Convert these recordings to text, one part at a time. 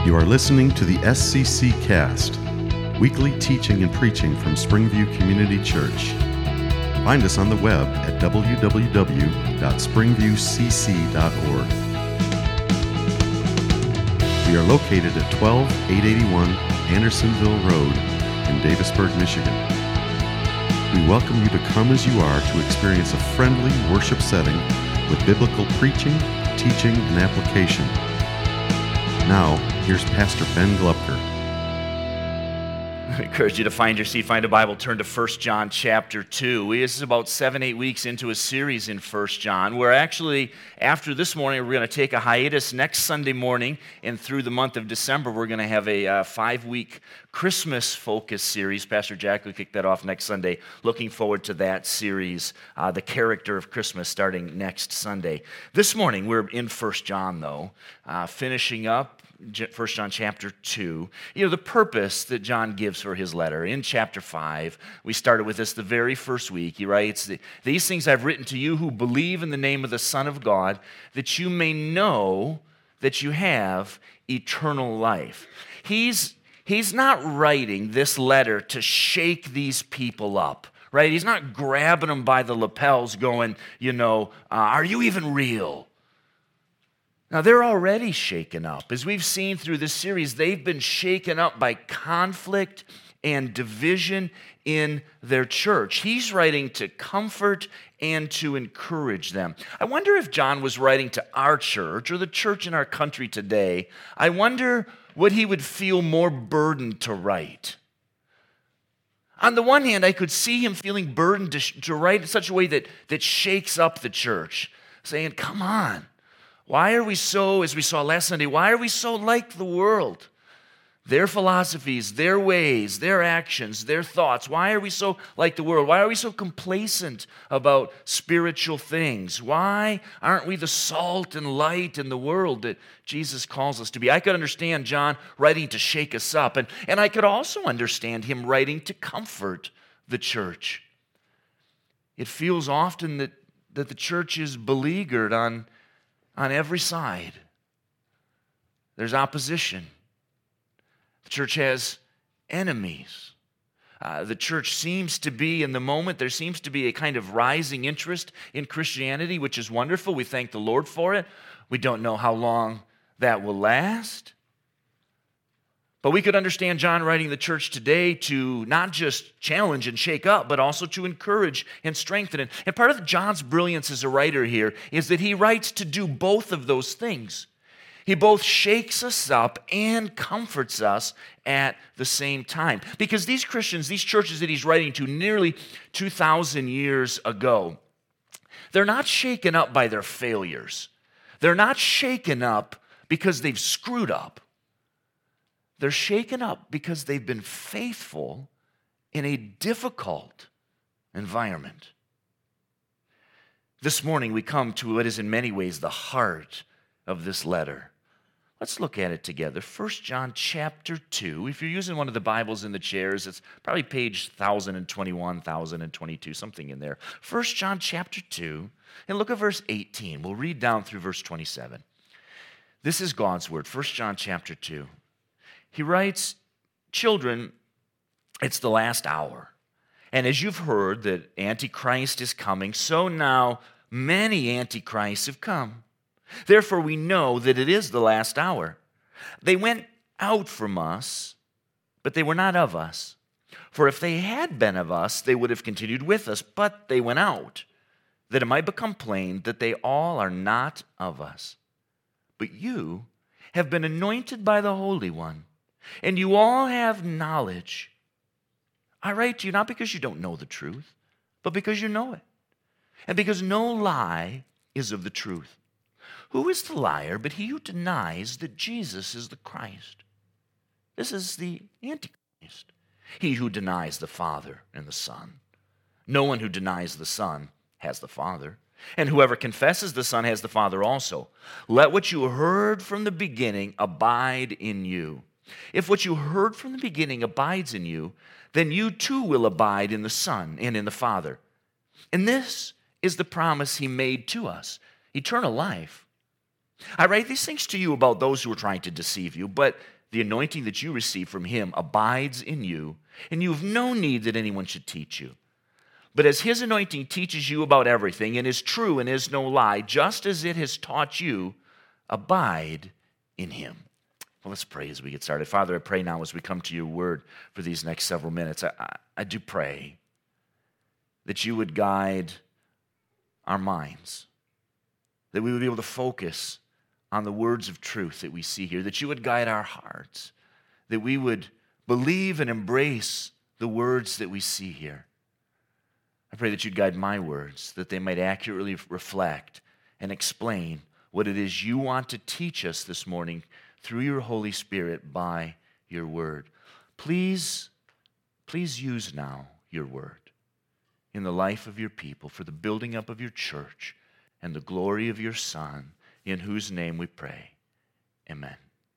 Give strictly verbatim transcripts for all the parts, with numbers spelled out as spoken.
You are listening to the S C C Cast, weekly teaching and preaching from Springview Community Church. Find us on the web at w w w dot springview c c dot org. We are located at twelve eight eighty-one Andersonville Road in Davisburg, Michigan. We welcome you to come as you are to experience a friendly worship setting with biblical preaching, teaching, and application. Now, here's Pastor Ben Glupker. I encourage you to find your seat, find a Bible, turn to First John chapter two. We, this is about seven, eight weeks into a series in First John. We're actually, after this morning, we're going to take a hiatus next Sunday morning, and through the month of December, we're going to have a uh, five-week Christmas focus series. Pastor Jack will kick that off next Sunday. Looking forward to that series, uh, The Character of Christmas, starting next Sunday. This morning, we're in First John, though, uh, finishing up First John chapter two, you know, the purpose that John gives for his letter. In chapter five, we started with this the very first week. He writes, "These things I've written to you who believe in the name of the Son of God, that you may know that you have eternal life." He's, he's not writing this letter to shake these people up, right? He's not grabbing them by the lapels going, you know, uh, are you even real? Now, they're already shaken up. As we've seen through this series, they've been shaken up by conflict and division in their church. He's writing to comfort and to encourage them. I wonder if John was writing to our church or the church in our country today. I wonder what he would feel more burdened to write. On the one hand, I could see him feeling burdened to, to write in such a way that, that shakes up the church, saying, come on. Why are we so, as we saw last Sunday, why are we so like the world? Their philosophies, their ways, their actions, their thoughts. Why are we so like the world? Why are we so complacent about spiritual things? Why aren't we the salt and light in the world that Jesus calls us to be? I could understand John writing to shake us up, and, and I could also understand him writing to comfort the church. It feels often that, that the church is beleaguered on On every side. There's opposition. The church has enemies. Uh, the church seems to be, in the moment, there seems to be a kind of rising interest in Christianity, which is wonderful. We thank the Lord for it. We don't know how long that will last. But we could understand John writing the church today to not just challenge and shake up, but also to encourage and strengthen it. And part of John's brilliance as a writer here is that he writes to do both of those things. He both shakes us up and comforts us at the same time. Because these Christians, these churches that he's writing to nearly two thousand years ago, they're not shaken up by their failures. They're not shaken up because they've screwed up. They're shaken up because they've been faithful in a difficult environment. This morning we come to what is in many ways the heart of this letter. Let's look at it together. First John chapter two. If you're using one of the Bibles in the chairs, it's probably page one thousand twenty-one, one thousand twenty-two, something in there. First John chapter two, and look at verse eighteen. We'll read down through verse twenty-seven. This is God's word. First John chapter two. He writes, "Children, it's the last hour. And as you've heard that Antichrist is coming, so now many Antichrists have come. Therefore we know that it is the last hour. They went out from us, but they were not of us. For if they had been of us, they would have continued with us. But they went out, that it might become plain that they all are not of us. But you have been anointed by the Holy One, and you all have knowledge. I write to you not because you don't know the truth, but because you know it, and because no lie is of the truth. Who is the liar but he who denies that Jesus is the Christ? This is the Antichrist, he who denies the Father and the Son. No one who denies the Son has the Father, and whoever confesses the Son has the Father also. Let what you heard from the beginning abide in you. If what you heard from the beginning abides in you, then you too will abide in the Son and in the Father. And this is the promise he made to us, eternal life. I write these things to you about those who are trying to deceive you, but the anointing that you receive from him abides in you, and you have no need that anyone should teach you. But as his anointing teaches you about everything and is true and is no lie, just as it has taught you, abide in him. Well, let's pray as we get started. Father, I pray now as we come to your word for these next several minutes, I, I, I do pray that you would guide our minds, that we would be able to focus on the words of truth that we see here, that you would guide our hearts, that we would believe and embrace the words that we see here. I pray that you'd guide my words, that they might accurately reflect and explain what it is you want to teach us this morning through your Holy Spirit by your word. Please, please use now your word in the life of your people for the building up of your church and the glory of your Son, in whose name we pray. Amen.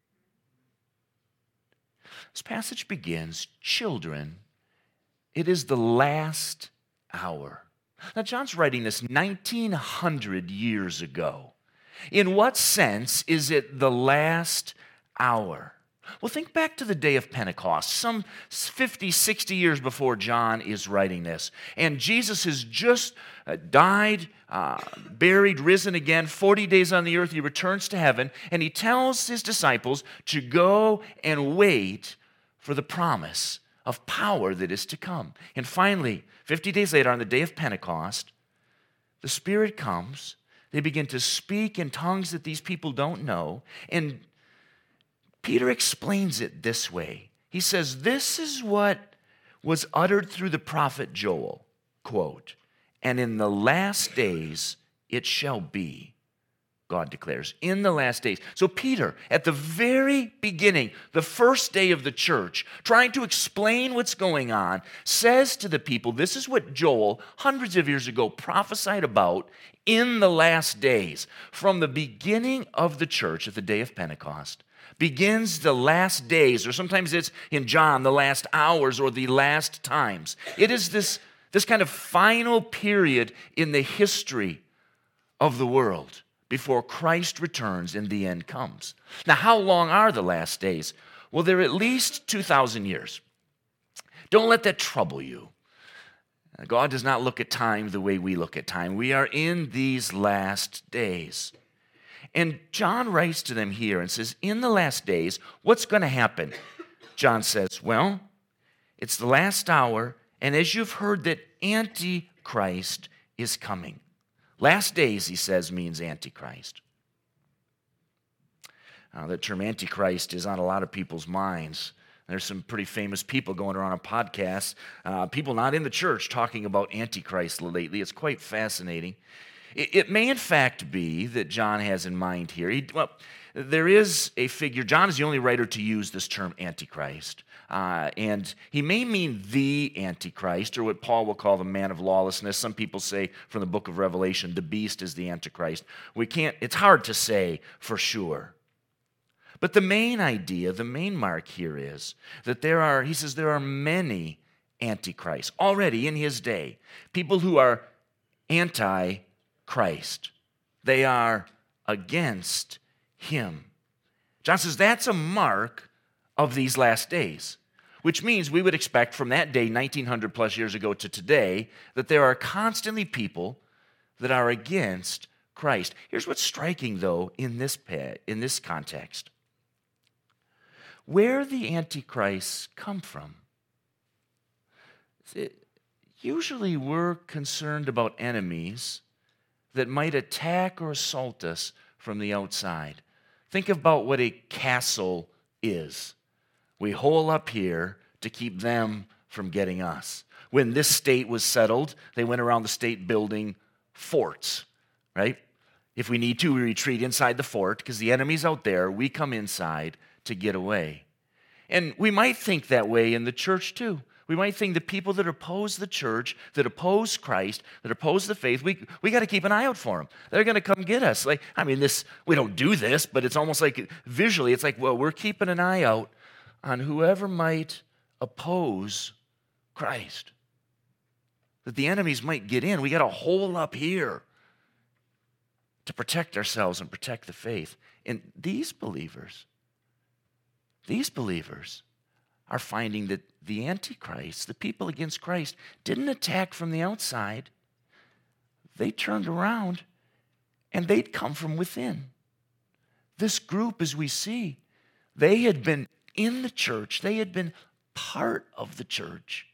This passage begins, children, it is the last hour. Now, John's writing this nineteen hundred years ago. In what sense is it the last hour? Well, think back to the day of Pentecost, some fifty, sixty years before John is writing this. And Jesus has just uh, died, uh, buried, risen again, forty days on the earth. He returns to heaven, and he tells his disciples to go and wait for the promise of power that is to come. And finally, fifty days later, on the day of Pentecost, the Spirit comes. They begin to speak in tongues that these people don't know. And Peter explains it this way. He says, this is what was uttered through the prophet Joel, quote, and in the last days it shall be, God declares, in the last days. So Peter, at the very beginning, the first day of the church, trying to explain what's going on, says to the people, this is what Joel, hundreds of years ago, prophesied about in the last days. From the beginning of the church at the day of Pentecost, begins the last days, or sometimes it's in John, the last hours or the last times. It is this, this kind of final period in the history of the world before Christ returns and the end comes. Now, how long are the last days? Well, they're at least two thousand years. Don't let that trouble you. God does not look at time the way we look at time. We are in these last days. And John writes to them here and says, in the last days, what's going to happen? John says, well, it's the last hour, and as you've heard that Antichrist is coming. Last days, he says, means Antichrist. Uh, the term Antichrist is on a lot of people's minds. There's some pretty famous people going around on podcasts, uh, people not in the church talking about Antichrist lately. It's quite fascinating. It, it may, in fact, be that John has in mind here. He, well, there is a figure. John is the only writer to use this term Antichrist. Uh, and he may mean the Antichrist, or what Paul will call the man of lawlessness. Some people say from the book of Revelation, the beast is the Antichrist. We can't, it's hard to say for sure. But the main idea, the main mark here is that there are, he says, there are many Antichrists already in his day. People who are anti-Christ. They are against him. John says that's a mark of these last days, which means we would expect from that day, nineteen hundred plus years ago to today, that there are constantly people that are against Christ. Here's what's striking, though, in this, in this context. Where the Antichrists come from. It, usually we're concerned about enemies that might attack or assault us from the outside. Think about what a castle is. We hole up here to keep them from getting us. When this state was settled, they went around the state building forts, right? If we need to, we retreat inside the fort because the enemy's out there. We come inside to get away. And we might think that way in the church too. We might think the people that oppose the church, that oppose Christ, that oppose the faith, we we got to keep an eye out for them. They're going to come get us. Like, I mean, this we don't do this, but it's almost like visually, it's like, well, we're keeping an eye out on whoever might oppose Christ. That the enemies might get in. We got a hole up here to protect ourselves and protect the faith. And these believers, these believers are finding that the Antichrist, the people against Christ, didn't attack from the outside. They turned around and they'd come from within. This group, as we see, they had been in the church. They had been part of the church.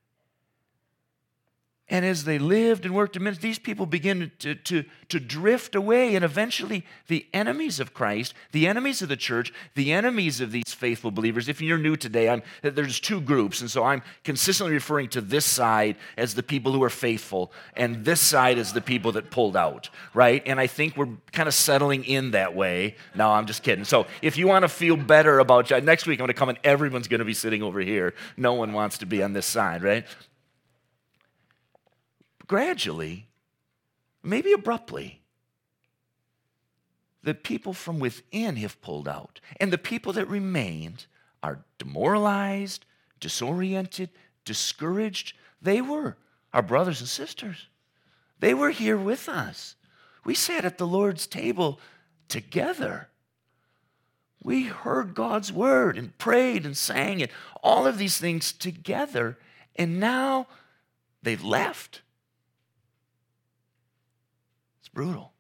And as they lived and worked in ministry, these people begin to, to, to drift away. And eventually, the enemies of Christ, the enemies of the church, the enemies of these faithful believers, if you're new today, I'm, there's two groups. And so I'm consistently referring to this side as the people who are faithful, and this side as the people that pulled out, right? And I think we're kind of settling in that way. No, I'm just kidding. So if you want to feel better about, next week I'm going to come and everyone's going to be sitting over here. No one wants to be on this side, right? Gradually, maybe abruptly, the people from within have pulled out. And the people that remained are demoralized, disoriented, discouraged. They were our brothers and sisters. They were here with us. We sat at the Lord's table together. We heard God's word and prayed and sang it, all of these things together. And now they've left. Brutal.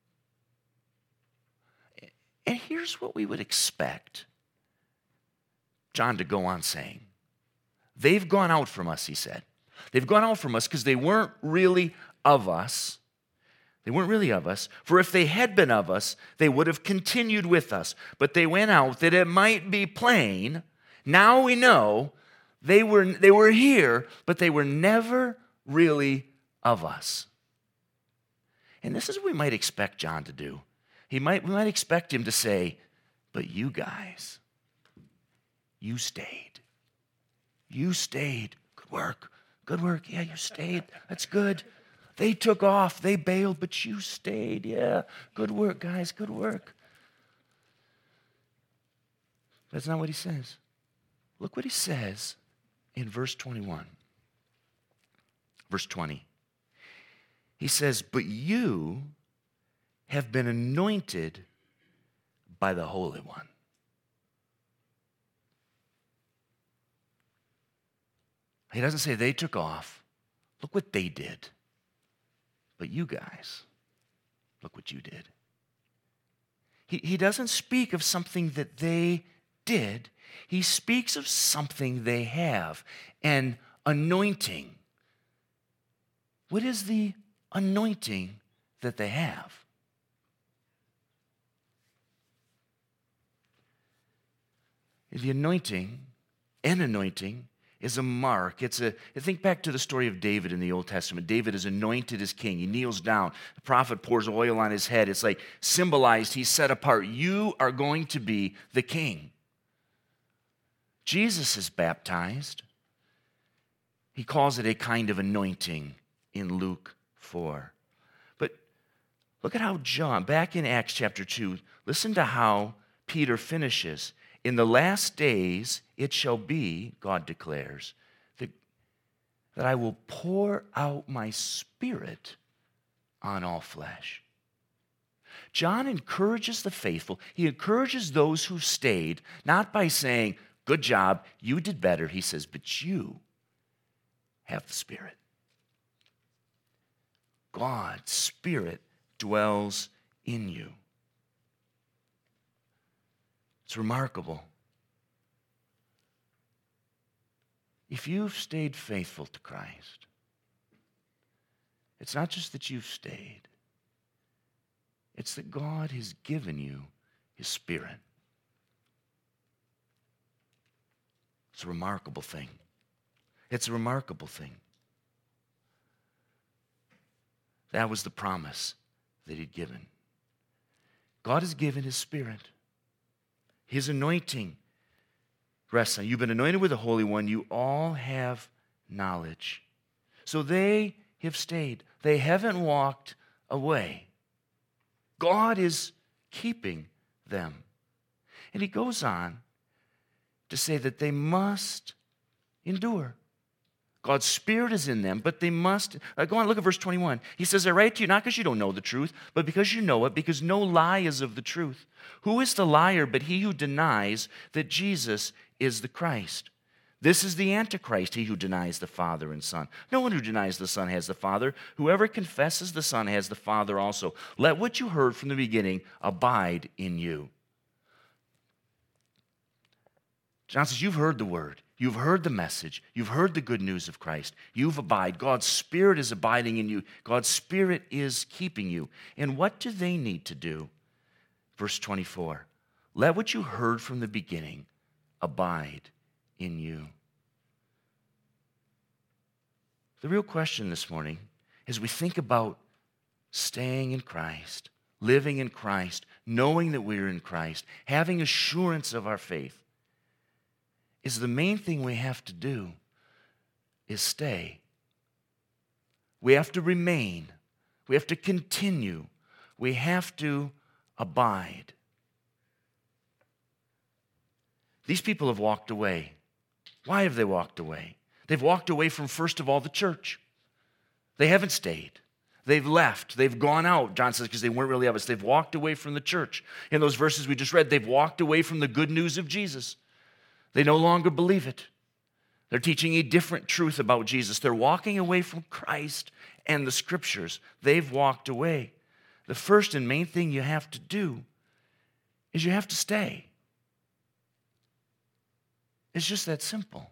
And here's what we would expect John to go on saying. They've gone out from us, he said. They've gone out from us because they weren't really of us. They weren't really of us. For if they had been of us, they would have continued with us. But they went out that it might be plain. Now we know they were, they were here, but they were never really of us. And this is what we might expect John to do. He might, we might expect him to say, but you guys, you stayed. You stayed. Good work. Good work. Yeah, you stayed. That's good. They took off. They bailed, but you stayed. Yeah, good work, guys. Good work. That's not what he says. Look what he says in verse twenty-one. Verse twenty. He says, but you have been anointed by the Holy One. He doesn't say they took off. Look what they did. But you guys, look what you did. He, he doesn't speak of something that they did. He speaks of something they have, an anointing. What is the anointing that they have? The anointing, an anointing, is a mark. It's a, think back to the story of David in the Old Testament. David is anointed as king. He kneels down. The prophet pours oil on his head. It's like symbolized, he's set apart. You are going to be the king. Jesus is baptized. He calls it a kind of anointing in Luke four. But look at how John, back in Acts chapter two, listen to how Peter finishes. In the last days it shall be, God declares, that, that I will pour out my spirit on all flesh. John encourages the faithful. He encourages those who stayed, not by saying, good job, you did better. He says, but you have the Spirit. God's Spirit dwells in you. It's remarkable. If you've stayed faithful to Christ, it's not just that you've stayed, it's that God has given you His Spirit. It's a remarkable thing. It's a remarkable thing. That was the promise that He'd given. God has given His Spirit. His anointing rests on you. You've been anointed with the Holy One. You all have knowledge. So they have stayed. They haven't walked away. God is keeping them. And He goes on to say that they must endure. God's Spirit is in them, but they must, uh, go on, look at verse twenty-one. He says, I write to you not because you don't know the truth, but because you know it, because no lie is of the truth. Who is the liar but he who denies that Jesus is the Christ? This is the Antichrist, he who denies the Father and Son. No one who denies the Son has the Father. Whoever confesses the Son has the Father also. Let what you heard from the beginning abide in you. John says, you've heard the word. You've heard the message. You've heard the good news of Christ. You've abided. God's Spirit is abiding in you. God's Spirit is keeping you. And what do they need to do? Verse twenty-four, let what you heard from the beginning abide in you. The real question this morning, as we think about staying in Christ, living in Christ, knowing that we're in Christ, having assurance of our faith, is the main thing we have to do is stay. We have to remain. We have to continue. We have to abide. These people have walked away. Why have they walked away? They've walked away from, first of all, the church. They haven't stayed. They've left. They've gone out, John says, because they weren't really of us. They've walked away from the church. In those verses we just read, they've walked away from the good news of Jesus. They no longer believe it. They're teaching a different truth about Jesus. They're walking away from Christ and the Scriptures. They've walked away. The first and main thing you have to do is you have to stay. It's just that simple.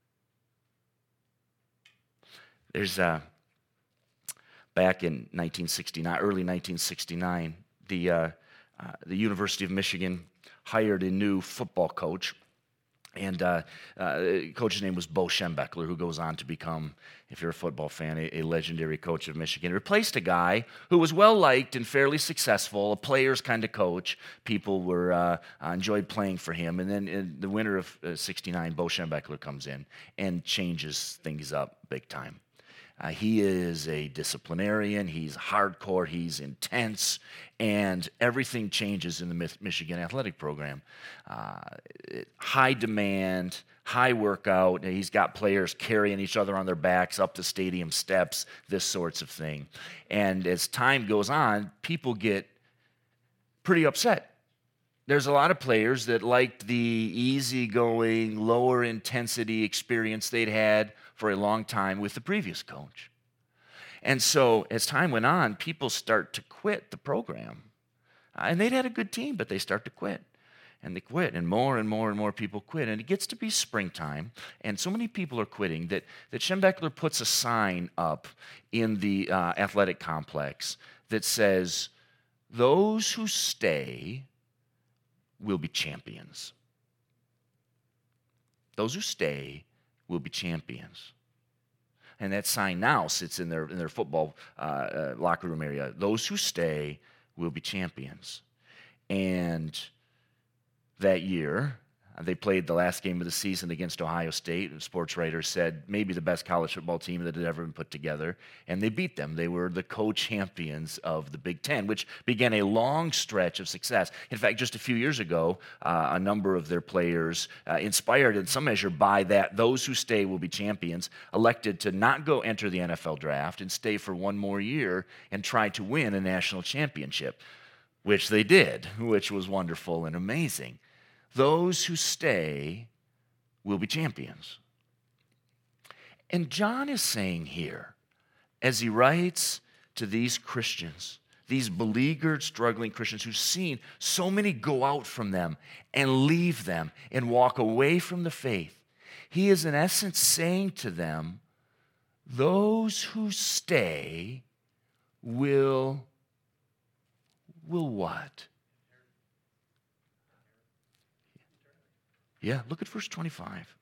There's a, back in nineteen sixty-nine, early nineteen sixty-nine, the, uh, uh, the University of Michigan hired a new football coach. And uh, uh, the coach's name was Bo Schembechler, who goes on to become, if you're a football fan, a, a legendary coach of Michigan. He replaced a guy who was well-liked and fairly successful, a player's kind of coach. People were uh, uh, enjoyed playing for him. And then in the winter of uh, sixty-nine, Bo Schembechler comes in and changes things up big time. Uh, he is a disciplinarian, he's hardcore, he's intense, and everything changes in the Michigan athletic program. Uh, high demand, high workout, he's got players carrying each other on their backs up the stadium steps, this sorts of thing. And as time goes on, people get pretty upset. There's a lot of players that liked the easygoing, lower intensity experience they'd had for a long time with the previous coach. And so as time went on, people start to quit the program. And they'd had a good team, but they start to quit. And they quit, and more and more and more people quit. And it gets to be springtime, and so many people are quitting that, that Schembechler puts a sign up in the uh, athletic complex that says, those who stay will be champions. Those who stay will be champions. And that sign now sits in their in their football uh, uh, locker room area. Those who stay will be champions. And that year, they played the last game of the season against Ohio State. A sports writer said maybe the best college football team that had ever been put together. And they beat them. They were the co-champions of the Big Ten, which began a long stretch of success. In fact, just a few years ago, uh, a number of their players, uh, inspired in some measure by that, those who stay will be champions, elected to not go enter the N F L draft and stay for one more year and try to win a national championship, which they did, which was wonderful and amazing. Those who stay will be champions. And John is saying here, as he writes to these Christians, these beleaguered, struggling Christians who've seen so many go out from them and leave them and walk away from the faith, he is in essence saying to them, those who stay will, will what? Yeah, look at verse twenty-five.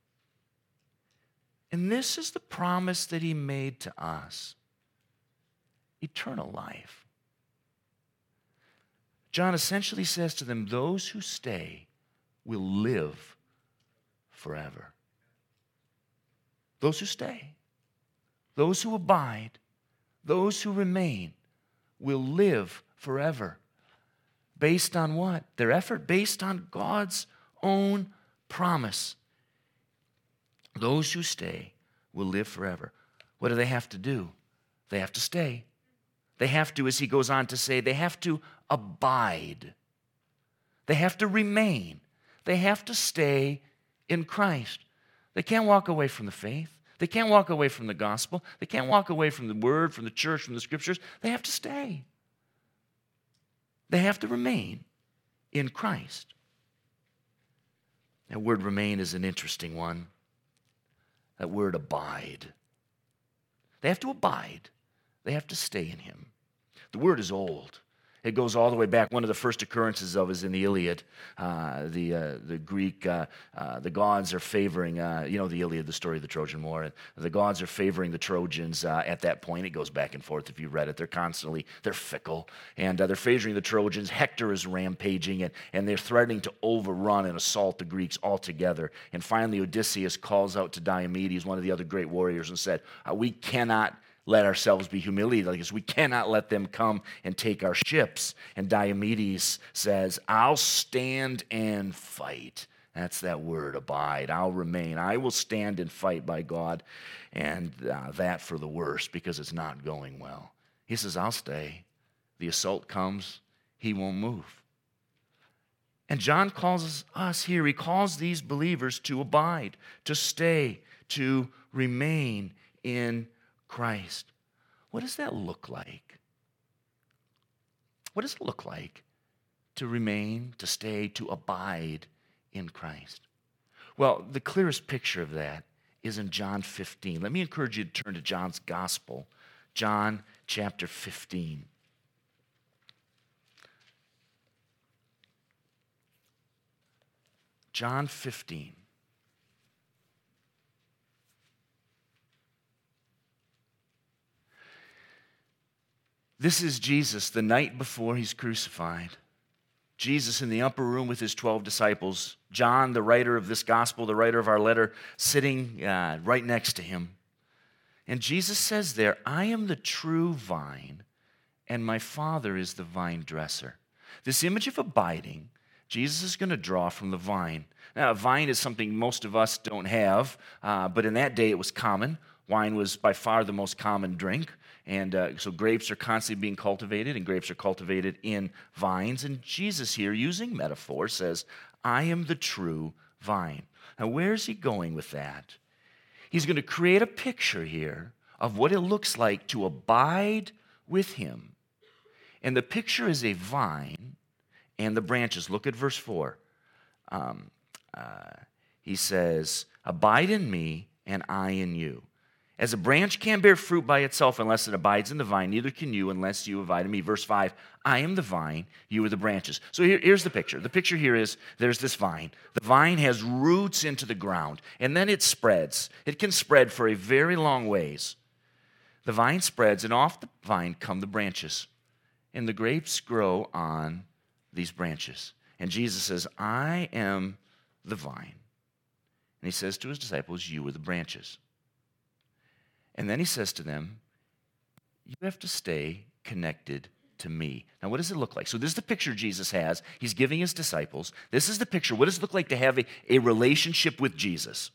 And this is the promise that he made to us, eternal life. John essentially says to them, those who stay will live forever. Those who stay, those who abide, those who remain will live forever. Based on what? Their effort? Based on God's own promise. Those who stay will live forever. What do they have to do? They have to stay. They have to, as he goes on to say, they have to abide. They have to remain. They have to stay in Christ. They can't walk away from the faith. They can't walk away from the gospel. They can't walk away from the word, from the church, from the scriptures. They have to stay. They have to remain in Christ. That word remain is an interesting one. That word abide. They have to abide. They have to stay in him. The word is old. It goes all the way back. One of the first occurrences of it is in the Iliad. Uh, the uh, the Greek, uh, uh, the gods are favoring, uh, you know, the Iliad, the story of the Trojan War. The gods are favoring the Trojans uh, at that point. It goes back and forth if you read it. They're constantly, they're fickle. And uh, they're favoring the Trojans. Hector is rampaging, and, and they're threatening to overrun and assault the Greeks altogether. And finally, Odysseus calls out to Diomedes, one of the other great warriors, and said, uh, we cannot let ourselves be humiliated like this. We cannot let them come and take our ships. And Diomedes says, I'll stand and fight. That's that word, abide. I'll remain. I will stand and fight by God, and uh, that for the worst, because it's not going well. He says, I'll stay. The assault comes, he won't move. And John calls us here, he calls these believers to abide, to stay, to remain in Christ. What does that look like? What does it look like to remain, to stay, to abide in Christ? Well, the clearest picture of that is in John fifteen. Let me encourage you to turn to John's Gospel, John chapter fifteen. John fifteen. This is Jesus the night before he's crucified. Jesus in the upper room with his twelve disciples. John, the writer of this gospel, the writer of our letter, sitting uh, right next to him. And Jesus says there, I am the true vine, and my Father is the vine dresser. This image of abiding, Jesus is going to draw from the vine. Now, a vine is something most of us don't have, uh, but in that day it was common. Wine was by far the most common drink. And uh, so grapes are constantly being cultivated, and grapes are cultivated in vines. And Jesus here, using metaphor, says, I am the true vine. Now, where is he going with that? He's going to create a picture here of what it looks like to abide with him. And the picture is a vine and the branches. Look at verse four. Um, uh, he says, abide in me and I in you. As a branch can't bear fruit by itself unless it abides in the vine, neither can you unless you abide in me. Verse five, I am the vine, you are the branches. So here, here's the picture. The picture here is there's this vine. The vine has roots into the ground, and then it spreads. It can spread for a very long ways. The vine spreads, and off the vine come the branches, and the grapes grow on these branches. And Jesus says, I am the vine. And he says to his disciples, you are the branches. And then he says to them, you have to stay connected to me. Now, what does it look like? So this is the picture Jesus has. He's giving his disciples. This is the picture. What does it look like to have a, a relationship with Jesus?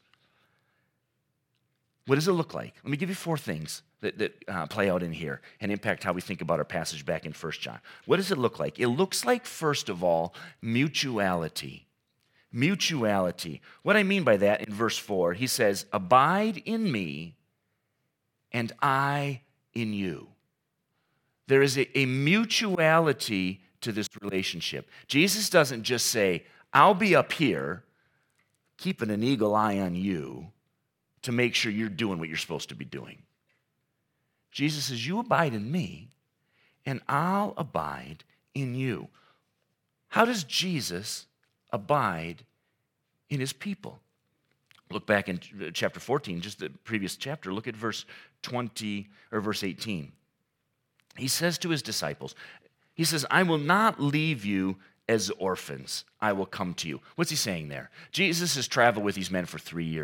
What does it look like? Let me give you four things that, that uh, play out in here and impact how we think about our passage back in First John. What does it look like? It looks like, first of all, mutuality. Mutuality. What I mean by that in verse four, he says, abide in me and I in you. There is a, a mutuality to this relationship. Jesus doesn't just say, I'll be up here keeping an eagle eye on you to make sure you're doing what you're supposed to be doing. Jesus says, you abide in me, and I'll abide in you. How does Jesus abide in his people? Look back in chapter fourteen, just the previous chapter. Look at verse twenty or verse eighteen. He says to his disciples, he says, I will not leave you as orphans. I will come to you. What's he saying there? Jesus has traveled with these men for three years.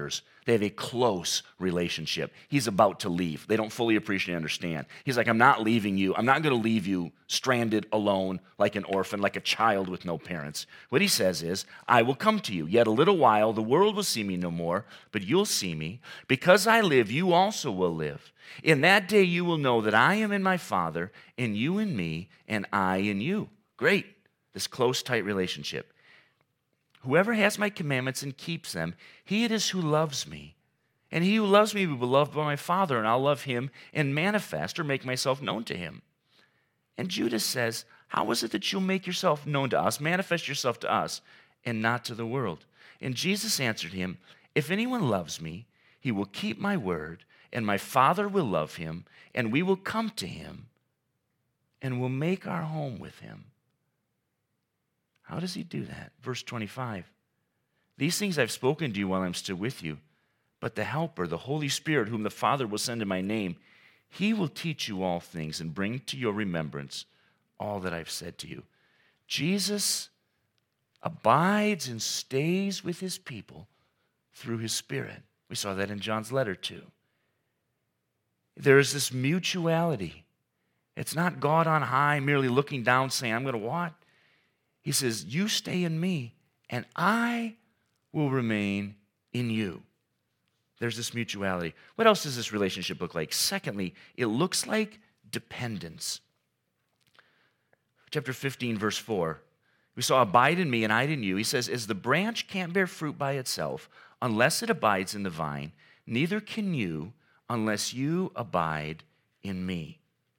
They have a close relationship. He's about to leave. They don't fully appreciate and understand. He's like, I'm not leaving you. I'm not going to leave you stranded, alone, like an orphan, like a child with no parents. What he says is, I will come to you. Yet a little while, the world will see me no more, but you'll see me. Because I live, you also will live. In that day, you will know that I am in my Father, and you in me, and I in you. Great. This close, tight relationship. Whoever has my commandments and keeps them, he it is who loves me. And he who loves me will be loved by my Father, and I'll love him and manifest or make myself known to him. And Judas says, how is it that you'll make yourself known to us, manifest yourself to us, and not to the world? And Jesus answered him, if anyone loves me, he will keep my word, and my Father will love him, and we will come to him, and will make our home with him. How does he do that? Verse twenty-five. These things I've spoken to you while I'm still with you, but the Helper, the Holy Spirit, whom the Father will send in my name, he will teach you all things and bring to your remembrance all that I've said to you. Jesus abides and stays with his people through his Spirit. We saw that in John's letter too. There is this mutuality. It's not God on high merely looking down saying, I'm going to what? He says, you stay in me, and I will remain in you. There's this mutuality. What else does this relationship look like? Secondly, it looks like dependence. Chapter fifteen, verse four. We saw, abide in me and I in you. He says, as the branch can't bear fruit by itself unless it abides in the vine, neither can you unless you abide in me.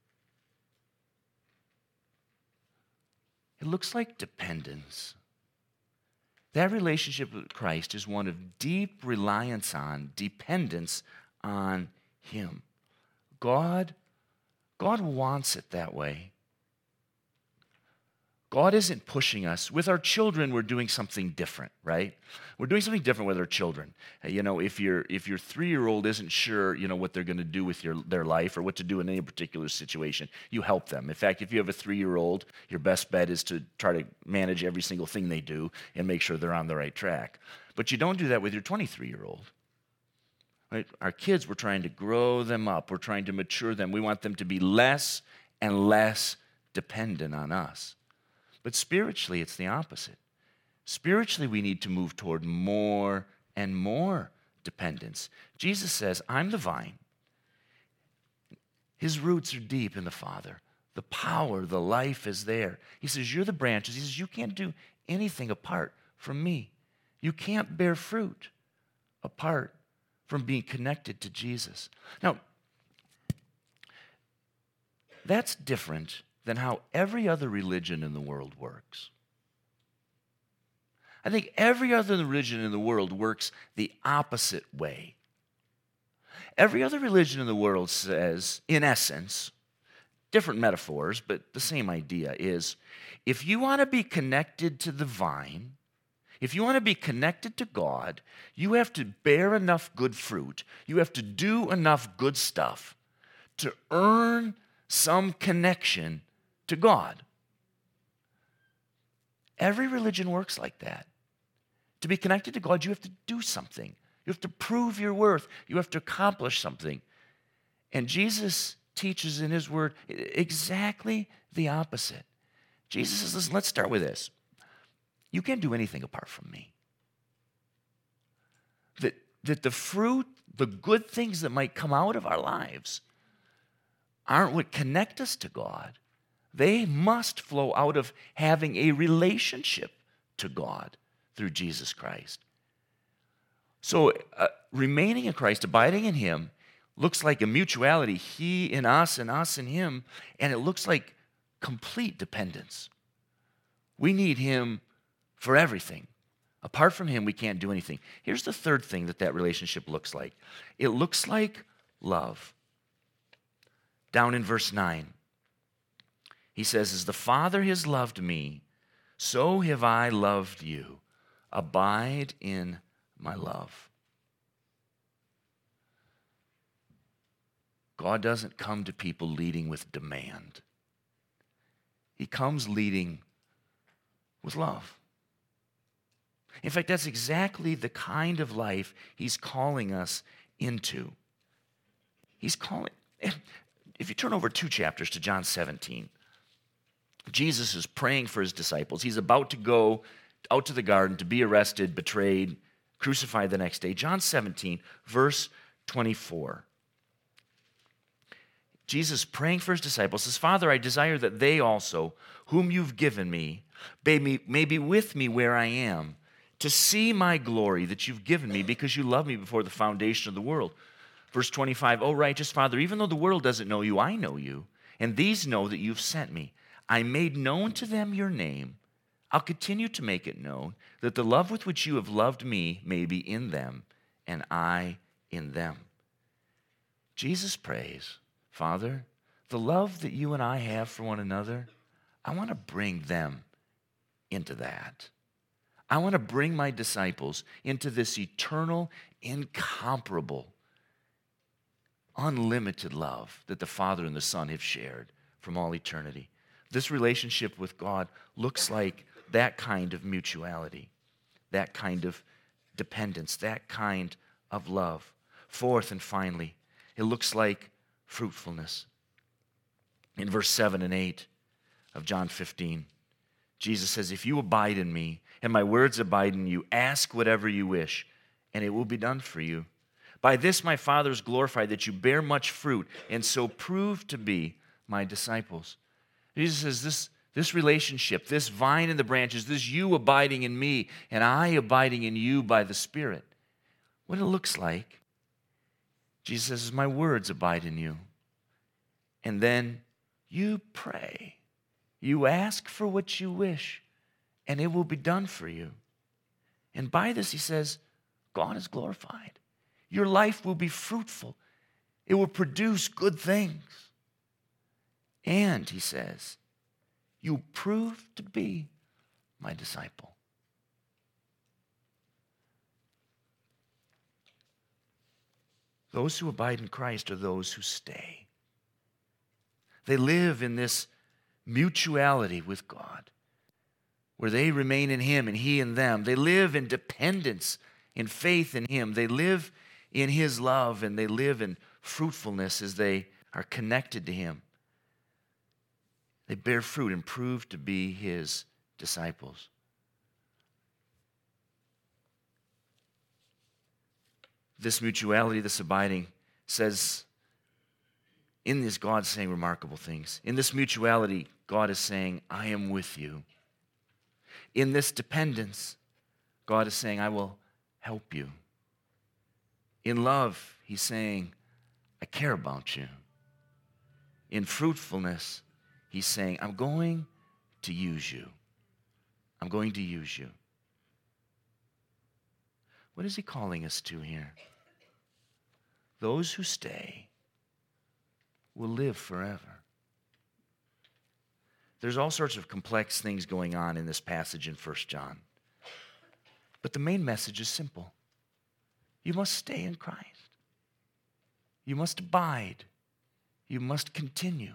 It looks like dependence. That relationship with Christ is one of deep reliance on, dependence on him. God, God wants it that way. God isn't pushing us. With our children, we're doing something different, right? We're doing something different with our children. You know, if your if your three-year-old isn't sure, you know, what they're going to do with your, their life or what to do in any particular situation, you help them. In fact, if you have a three-year-old, your best bet is to try to manage every single thing they do and make sure they're on the right track. But you don't do that with your twenty-three-year-old. Right? Our kids, we're trying to grow them up. We're trying to mature them. We want them to be less and less dependent on us. But spiritually, it's the opposite. Spiritually, we need to move toward more and more dependence. Jesus says, I'm the vine. His roots are deep in the Father. The power, the life is there. He says, you're the branches. He says, you can't do anything apart from me. You can't bear fruit apart from being connected to Jesus. Now, that's different than how every other religion in the world works. I think every other religion in the world works the opposite way. Every other religion in the world says, in essence, different metaphors, but the same idea is, if you want to be connected to the vine, if you want to be connected to God, you have to bear enough good fruit, you have to do enough good stuff to earn some connection to God. Every religion works like that. To be connected to God, you have to do something. You have to prove your worth. You have to accomplish something. And Jesus teaches in his word exactly the opposite. Jesus says, listen, let's start with this. You can't do anything apart from me. That, that the fruit, the good things that might come out of our lives aren't what connect us to God. They must flow out of having a relationship to God through Jesus Christ. So uh, remaining in Christ, abiding in him, looks like a mutuality, he in us and us in him, and it looks like complete dependence. We need him for everything. Apart from him, we can't do anything. Here's the third thing that that relationship looks like. It looks like love. Down in verse nine. He says, as the Father has loved me, so have I loved you. Abide in my love. God doesn't come to people leading with demand. He comes leading with love. In fact, that's exactly the kind of life he's calling us into. He's calling, if you turn over two chapters to John seventeen, Jesus is praying for his disciples. He's about to go out to the garden to be arrested, betrayed, crucified the next day. John seventeen, verse twenty-four. Jesus praying for his disciples says, Father, I desire that they also, whom you've given me, may be, may be with me where I am, to see my glory that you've given me because you loved me before the foundation of the world. Verse twenty-five, O righteous Father, even though the world doesn't know you, I know you, and these know that you've sent me. I made known to them your name. I'll continue to make it known, that the love with which you have loved me may be in them, and I in them. Jesus prays, Father, the love that you and I have for one another, I want to bring them into that. I want to bring my disciples into this eternal, incomparable, unlimited love that the Father and the Son have shared from all eternity. This relationship with God looks like that kind of mutuality, that kind of dependence, that kind of love. Fourth and finally, it looks like fruitfulness. In verse seven and eight of John fifteen, Jesus says, if you abide in me and my words abide in you, ask whatever you wish, and it will be done for you. By this my Father is glorified, that you bear much fruit, and so prove to be my disciples. Jesus says this, this relationship, this vine and the branches, this you abiding in me, and I abiding in you by the Spirit. What it looks like, Jesus says, my words abide in you. And then you pray. You ask for what you wish, and it will be done for you. And by this, he says, God is glorified. Your life will be fruitful. It will produce good things. And, he says, you prove to be my disciple. Those who abide in Christ are those who stay. They live in this mutuality with God, where they remain in him and he in them. They live in dependence, in faith in him. They live in his love, and they live in fruitfulness as they are connected to him. They bear fruit and prove to be his disciples. This mutuality, this abiding, says, in this, God saying remarkable things. In this mutuality, God is saying, I am with you. In this dependence, God is saying, I will help you. In love, he's saying, I care about you. In fruitfulness, he's saying, I'm going to use you. I'm going to use you. What is he calling us to here? Those who stay will live forever. There's all sorts of complex things going on in this passage in First John. But the main message is simple. You must stay in Christ. You must abide. You must continue.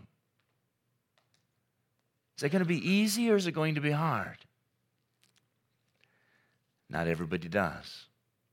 Is that going to be easy or is it going to be hard? Not everybody does.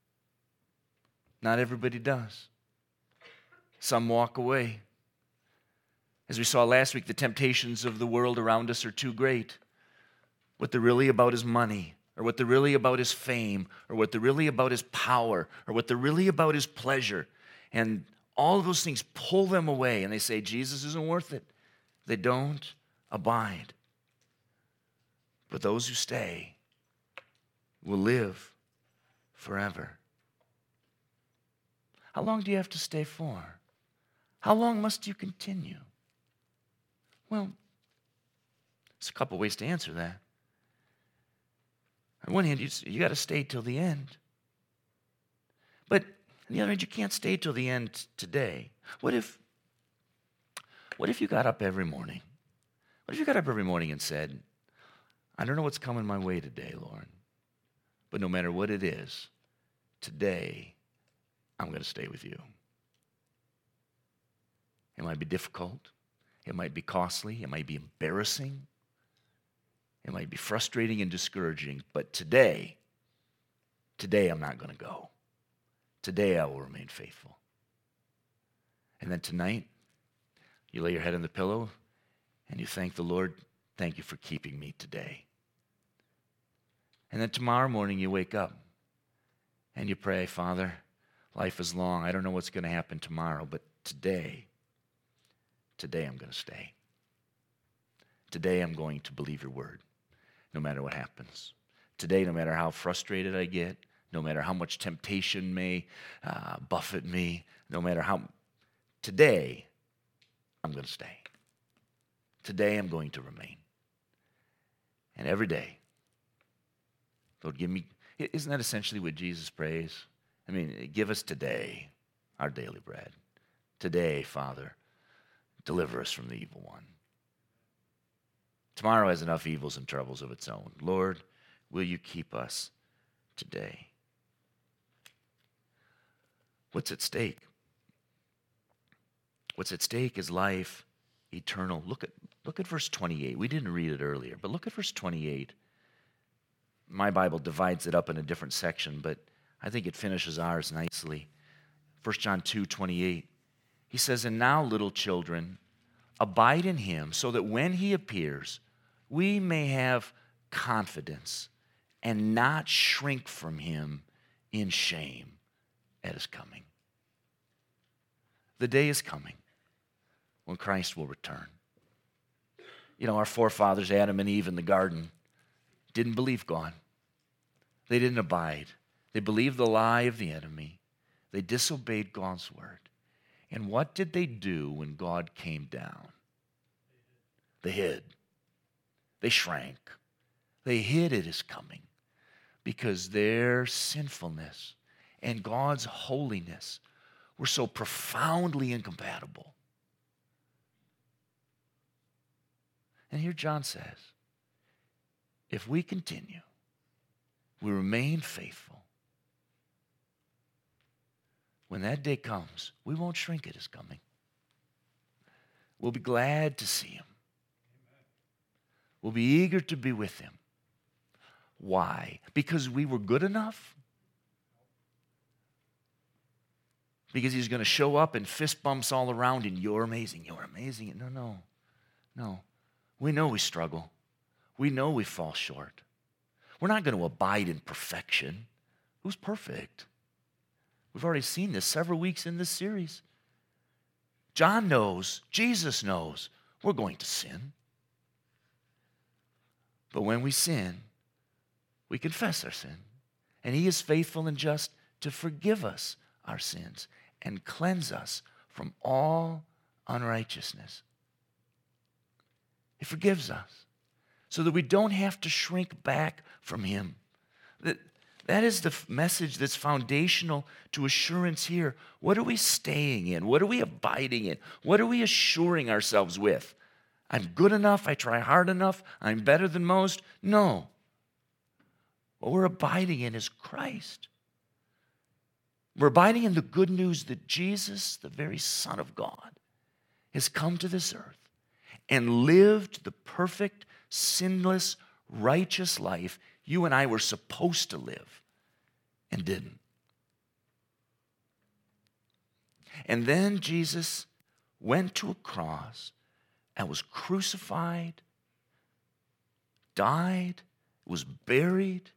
Not everybody does. Some walk away. As we saw last week, the temptations of the world around us are too great. What they're really about is money, or what they're really about is fame, or what they're really about is power, or what they're really about is pleasure. And all of those things pull them away, and they say, Jesus isn't worth it. They don't abide. But those who stay will live forever. How long do you have to stay for? How long must you continue? Well, there's a couple ways to answer that. On one hand, you, you got to stay till the end. But on the other hand, you can't stay till the end today. What if, what if you got up every morning? What if you got up every morning and said, I don't know what's coming my way today, Lord, but no matter what it is, today I'm going to stay with you. It might be difficult. It might be costly. It might be embarrassing. It might be frustrating and discouraging. But today, Today I'm not going to go. Today I will remain faithful. And then tonight, you lay your head on the pillow and you thank the Lord, thank you for keeping me today. And then tomorrow morning you wake up and you pray, Father, life is long. I don't know what's going to happen tomorrow, but today, today I'm going to stay. Today I'm going to believe your word, no matter what happens. Today, no matter how frustrated I get, no matter how much temptation may uh, buffet me, no matter how, today I'm going to stay. Today I'm going to remain. And every day, Lord, give me, isn't that essentially what Jesus prays? I mean, give us today our daily bread. Today, Father, deliver us from the evil one. Tomorrow has enough evils and troubles of its own. Lord, will you keep us today? What's at stake? What's at stake is life eternal. Look at, look at verse twenty-eight. We didn't read it earlier, but look at verse twenty-eight. My Bible divides it up in a different section, but I think it finishes ours nicely. First John two twenty-eight. He says, "And now, little children, abide in him, so that when he appears, we may have confidence and not shrink from him in shame at his coming." The day is coming when Christ will return. You know, our forefathers, Adam and Eve in the garden, didn't believe God. They didn't abide. They believed the lie of the enemy. They disobeyed God's word. And what did they do when God came down? They hid. They shrank. They hid at his coming because their sinfulness and God's holiness were so profoundly incompatible. And here John says, if we continue, we remain faithful, when that day comes, we won't shrink at his coming. We'll be glad to see him. We'll be eager to be with him. Why? Because we were good enough? Because he's going to show up and fist bumps all around and you're amazing, you're amazing. No, no, no. We know we struggle. We know we fall short. We're not going to abide in perfection. Who's perfect? We've already seen this several weeks in this series. John knows, Jesus knows, we're going to sin. But when we sin, we confess our sin. And he is faithful and just to forgive us our sins and cleanse us from all unrighteousness. He forgives us so that we don't have to shrink back from him. That, that is the message that's foundational to assurance here. What are we staying in? What are we abiding in? What are we assuring ourselves with? I'm good enough. I try hard enough. I'm better than most. No. What we're abiding in is Christ. We're abiding in the good news that Jesus, the very Son of God, has come to this earth and lived the perfect, sinless, righteous life you and I were supposed to live and didn't. And then Jesus went to a cross and was crucified, died, was buried.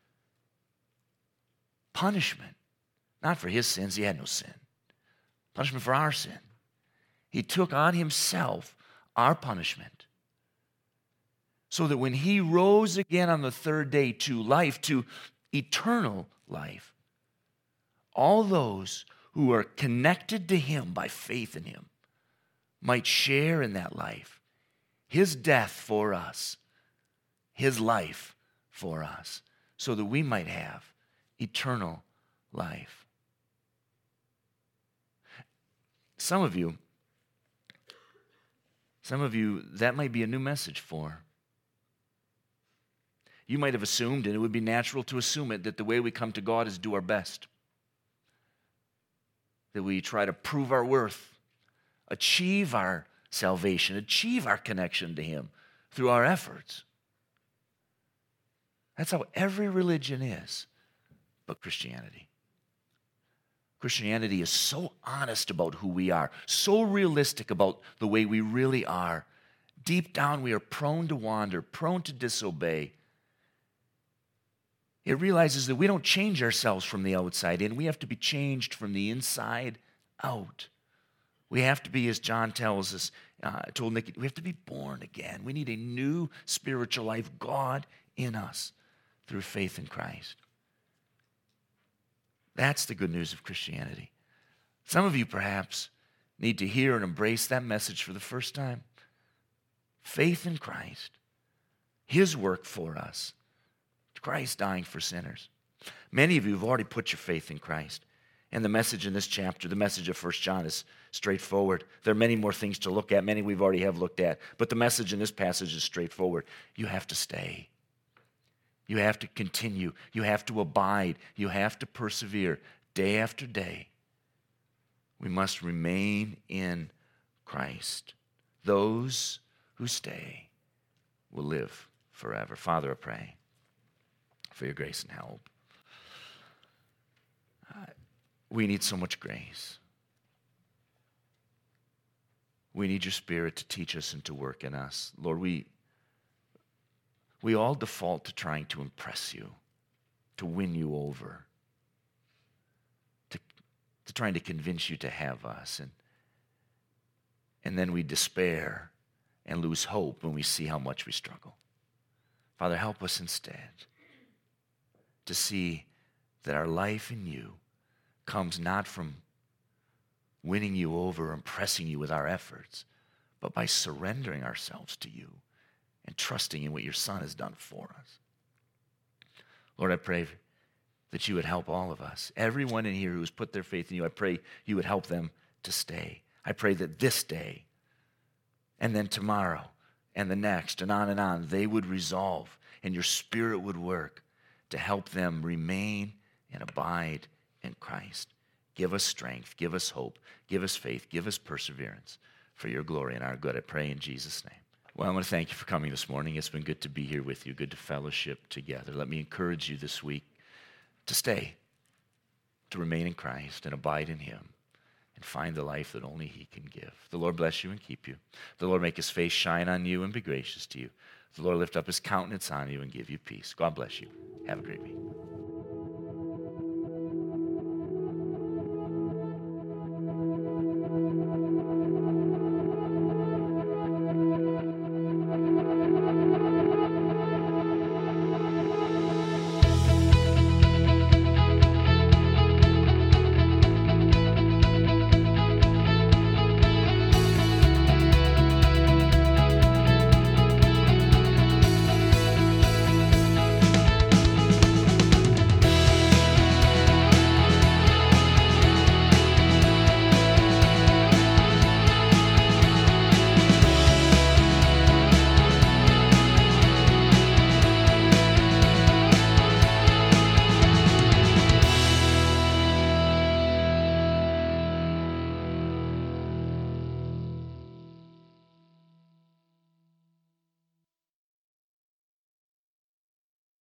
Punishment, not for his sins, he had no sin. Punishment for our sin. He took on himself our punishment so that when he rose again on the third day to life, to eternal life, all those who are connected to him by faith in him might share in that life. His death for us, his life for us, so that we might have eternal life. Some of you, some of you, that might be a new message for. You might have assumed, and it would be natural to assume it, that the way we come to God is do our best. That we try to prove our worth, achieve our salvation, achieve our connection to him through our efforts. That's how every religion is. but Christianity. Christianity is so honest about who we are, so realistic about the way we really are. Deep down, we are prone to wander, prone to disobey. It realizes that we don't change ourselves from the outside in. We have to be changed from the inside out. We have to be, as John tells us, uh, told Nicky, we have to be born again. We need a new spiritual life, God in us, through faith in Christ. That's the good news of Christianity. Some of you perhaps need to hear and embrace that message for the first time. Faith in Christ, his work for us, Christ dying for sinners. Many of you have already put your faith in Christ. And the message in this chapter, the message of First John, is straightforward. There are many more things to look at, many we've already have looked at, but the message in this passage is straightforward. You have to stay. You have to continue. You have to abide. You have to persevere day after day. We must remain in Christ. Those who stay will live forever. Father, I pray for your grace and help. Uh, we need so much grace. We need your Spirit to teach us and to work in us. Lord, we, we all default to trying to impress you, to win you over, to, to trying to convince you to have us. And, and then we despair and lose hope when we see how much we struggle. Father, help us instead to see that our life in you comes not from winning you over, impressing you with our efforts, but by surrendering ourselves to you and trusting in what your Son has done for us. Lord, I pray that you would help all of us. Everyone in here who has put their faith in you, I pray you would help them to stay. I pray that this day and then tomorrow and the next and on and on, they would resolve and your Spirit would work to help them remain and abide in Christ. Give us strength, give us hope, give us faith, give us perseverance for your glory and our good. I pray in Jesus' name. Well, I want to thank you for coming this morning. It's been good to be here with you, good to fellowship together. Let me encourage you this week to stay, to remain in Christ and abide in him and find the life that only he can give. The Lord bless you and keep you. The Lord make his face shine on you and be gracious to you. The Lord lift up his countenance on you and give you peace. God bless you. Have a great week.